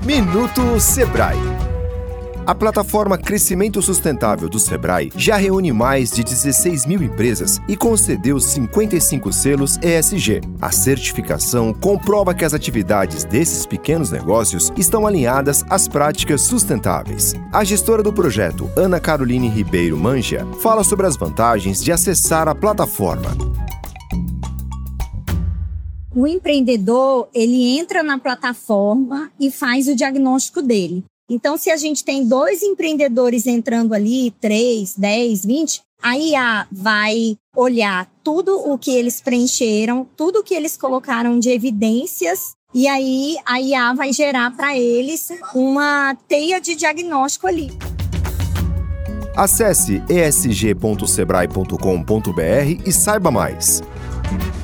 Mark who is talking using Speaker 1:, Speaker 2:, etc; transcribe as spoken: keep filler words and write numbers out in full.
Speaker 1: Minuto Sebrae. A plataforma Crescimento Sustentável do Sebrae já reúne mais de dezesseis mil empresas e concedeu cinquenta e cinco selos E S G. A certificação comprova que as atividades desses pequenos negócios estão alinhadas às práticas sustentáveis. A gestora do projeto, Ana Caroline Ribeiro Manja, fala sobre as vantagens de acessar a plataforma.
Speaker 2: O empreendedor, ele entra na plataforma e faz o diagnóstico dele. Então, se a gente tem dois empreendedores entrando ali, três, dez, vinte, a I A vai olhar tudo o que eles preencheram, tudo o que eles colocaram de evidências, e aí a I A vai gerar para eles uma teia de diagnóstico ali.
Speaker 1: Acesse e s g ponto sebrae ponto com ponto b r e saiba mais.